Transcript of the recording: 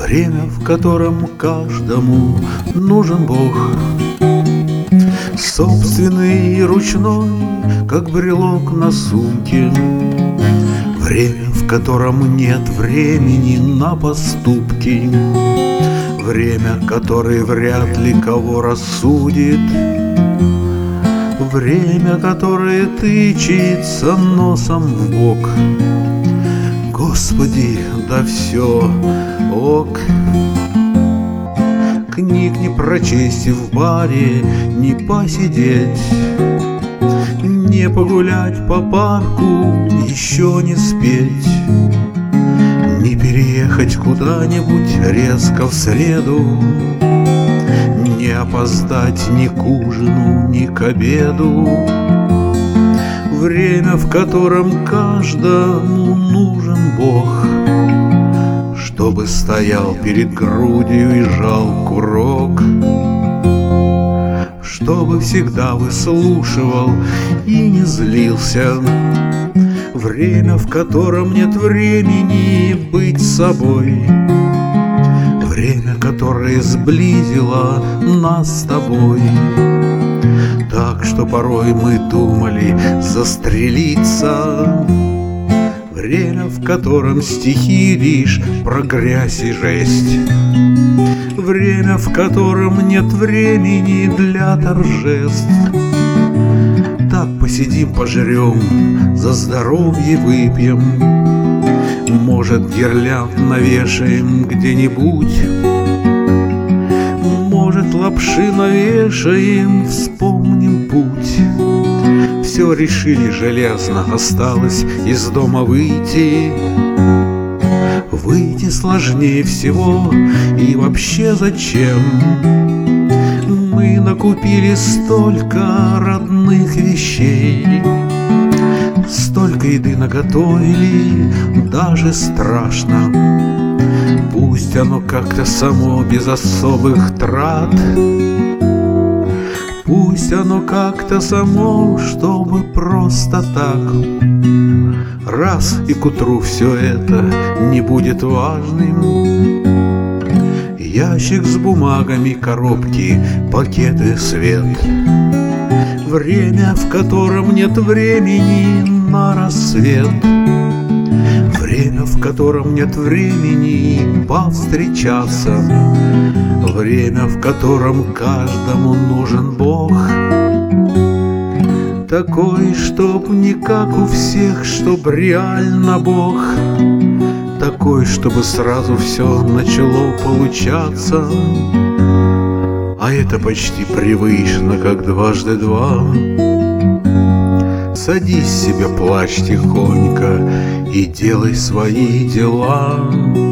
Время, в котором каждому нужен Бог, собственный и ручной, как брелок на сумке. Время, в котором нет времени на поступки. Время, которое вряд ли кого рассудит. Время, которое тычется носом в бок. Господи, да все ок. Книг не прочесть в баре, не посидеть, не погулять по парку, еще не спеть, не переехать куда-нибудь резко в среду, не опоздать ни к ужину, ни к обеду. Время, в котором каждому нужен Бог, чтобы стоял перед грудью и жал курок, чтобы всегда выслушивал и не злился. Время, в котором нет времени быть собой. Время, которое сблизило нас с тобой. Так что порой мы думали застрелиться. Время, в котором стихи лишь про грязь и жесть. Время, в котором нет времени для торжеств. Так посидим, пожрем, за здоровье выпьем. Может, гирлянд навешаем где-нибудь. Может, лапши навешаем, вспомним путь. Все решили железно, осталось из дома выйти. Выйти сложнее всего, и вообще зачем? Мы накупили столько родных вещей, столько еды наготовили, даже страшно. Пусть оно как-то само, без особых трат. Пусть оно как-то само, чтобы просто так. Раз и к утру все это не будет важным. Ящик с бумагами, коробки, пакеты, свет. Время, в котором нет времени на рассвет. Время, в котором нет времени повстречаться. Время, в котором каждому нужен Бог. Такой, чтоб не как у всех, чтоб реально Бог. Такой, чтобы сразу все начало получаться. А это почти привычно, как дважды два. Садись себе, плачь тихонько и делай свои дела.